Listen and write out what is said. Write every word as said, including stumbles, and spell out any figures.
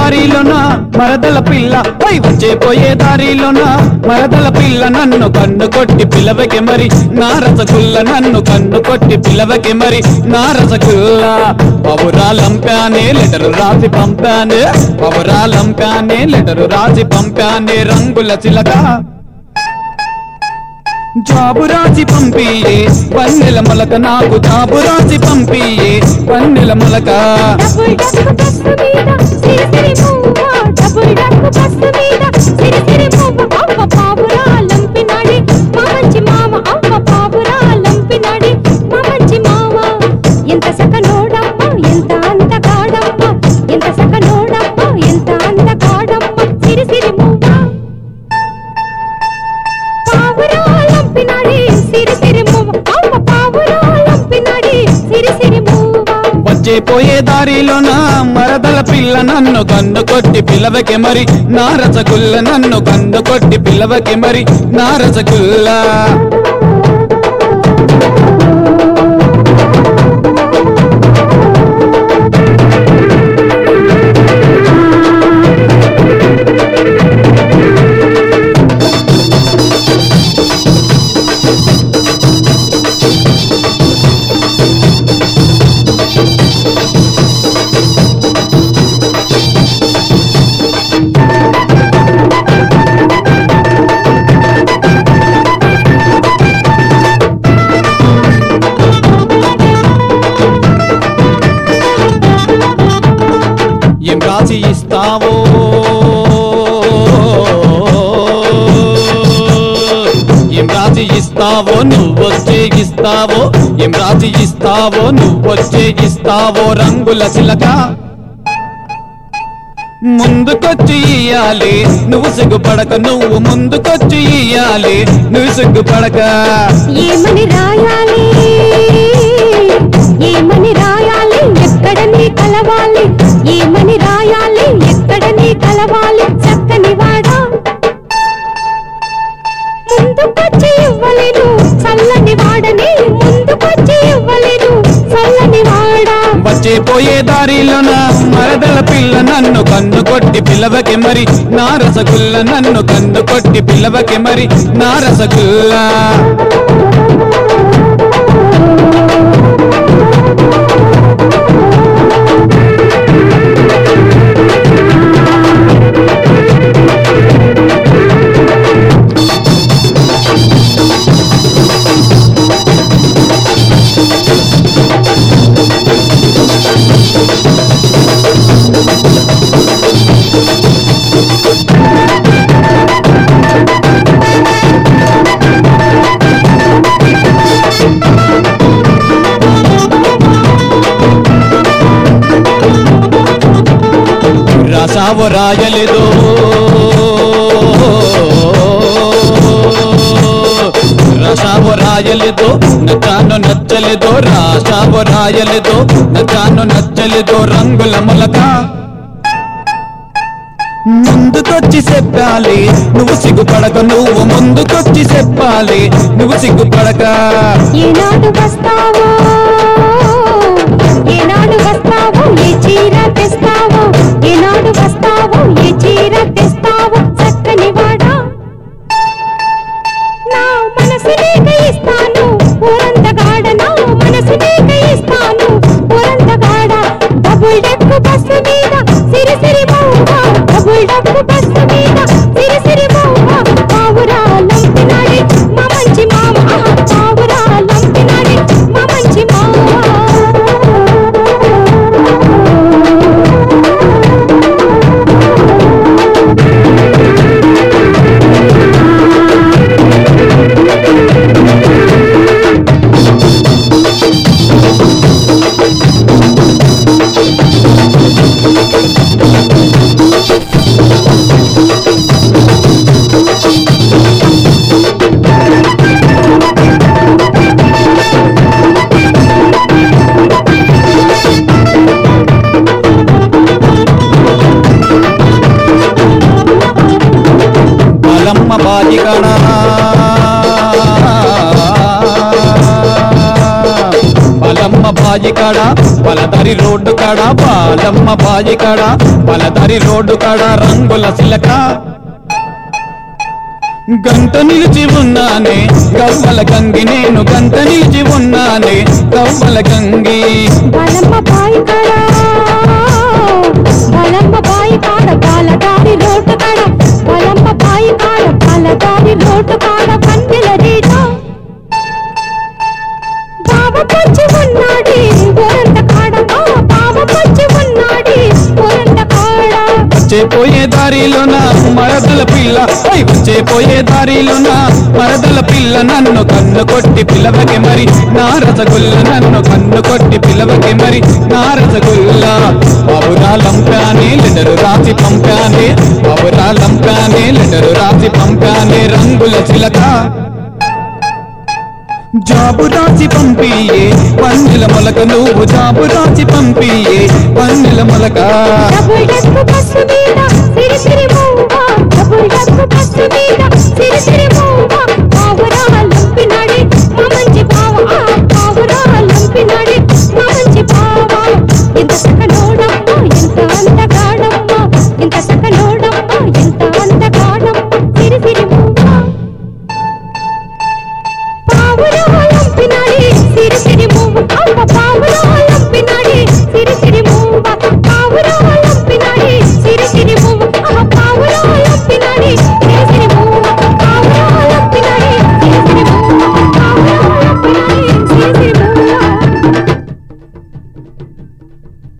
దారిలోన మరదల పిల్ల పై వచ్చే పోయే దారిలోన మరదల పిల్ల నన్ను కన్ను కొట్టి పిలవకి మరి నా రసగుల్ల నన్ను కన్ను కొట్టి పిలవకి మరి నా రసగుల్ల పౌరాలంపానే లెటరు రాసి పంపానే పౌరాలంపానే లెటరు రాసి పంపానే రంగుల చిలక జాబు రాసి పంపియే వన్నెల మొలక నాకు జాబు రాసి పంపియే వన్నెల మొలక డబుల్ డక్కు బస్సు మీద సిరి సిరి పువ్వ డబుల్ డక్కు బస్సు మీద సిరి సిరి పువ్వ అవ్వ పావురా లంపినాడి మా మంచి మామ అవ్వ పావురా లంపినాడి మా మంచి మామ ఎంత సకనోడమ్మ ఎంత అందగాడమ్మ ఎంత సకనోడమ్మ ఎంత అందగాడమ్మ సిరి సిరి పువ్వ పావురా లంపినాడి సిరి సిరి పువ్వ అవ్వ పావురా లంపినాడి సిరి సిరి పువ్వ వచ్చే పోయే దారిలోన మరదల పిల్ల నన్ను కన్ను కొట్టి పిలవకి మరి నా రసగుల్ల నన్ను కన్ను కొట్టి పిలవకి మరి నా రసగుల్ల ఏం రాసి ఇస్తావో ఏం రాసి ఇస్తావో నువ్వొచ్చే ఇస్తావో ఏం రాసి ఇస్తావో నువ్వొచ్చే ఇస్తావో రంగుల చిలక ముందుకొచ్చి ఇయ్యాలి నువ్వు సిగ్గుపడక నువ్వు ముందుకొచ్చి ఇయ్యాలి నువ్వు సిగ్గుపడక ఏమని రాయాలి ఏమని రాయాలి ఎక్కడ నీ కలవాలి ఏమని రాయాలి ఎక్కడ నీ కలవాలి చక్కని వాడా ముందుకొచ్చి ఇవ్వలేను చల్లని వాడని ముందుకొచ్చి ఇవ్వలేను చల్లని వాడా వచ్చే పోయే దారిలోన మరదల పిల్ల నన్ను కన్ను కొట్టి పిలవకి మరి నా రసగుల్ల నన్ను కన్ను కొట్టి పిలవకి మరి నా రసగుల్ల రాసావో రాయలేదో రాసావో రాయలేదో నచ్చాను నచ్చలేదో రాసావో రాయలేదో నచ్చాను నచ్చలేదో రంగుల మొలక ముందుకొచ్చి చెప్పాలి నువ్వు సిగ్గుపడక నువ్వు ముందుకొచ్చి చెప్పాలి నువ్వు సిగ్గుపడక ఏనాడు వస్తావో ఏనాడు వస్తావో ఏ చీర తెస్తావో ఏనాడు వస్తావో ఏ చీర తెస్తావో చక్కని వాడా నా మనసు నీక ఇస్తాను ఊరంతగాడ నా మనసు నీక ఇస్తాను ఊరంతగాడ డబుల్ డక్కు బస్సు మీద సిరి సిరి పువ్వ డబుల్ డక్కు బస్సు మీద సిరి సిరి పువ్వ పావురా లంపినాడి మా మంచి మామ పావురా లంపినాడి మా మంచి కాడ పలదారి రోడ్డు కాడ బాలమ్మ బాయి కాడ పలదారి రోడ్డు కాడ రంగుల సిలక గంట నిలిచి ఉన్నానే గవ్వల గంగి నేను గంట నిలిచి ఉన్నానే గవ్వల గంగి బాలమ్మ బాయి కాడ బాలమ్మ బాయి కాడ పాలదారి రోడ్డు కాడ బాలమ్మ బాయి కాడ పాలదారి రోడ్డు కాడ పందిల రీట బావ పచ్చి ఉన్నాడి గోరంట కాడ బావ పచ్చి ఉన్నాడి గోరంట కాడ వచ్చే పోయే దారిలోన మరదల పిల్ల ఓయ్ వచ్చే పోయే దారిలోన మరదల పిల్ల నన్ను కన్ను కొట్టి పిలవకే మరి నా రసగుల్ల నన్ను కన్ను కొట్టి పిలవకే మరి నా రసగుల్ల బాబురాలంపానే లెటరు రాసి పంపానే బాబురాలంపానే లెటరు రాసి పంపానే రంగుల చిలక జాబు రాసి పంపియే పన్నెల మొలక నువ్వు జాబు రాసి పంపియే పన్నెల మొలక డబుల్ డక్కు బస్సు మీద సిరి సిరి మూవ డబుల్ డక్కు బస్సు మీద సిరి సిరి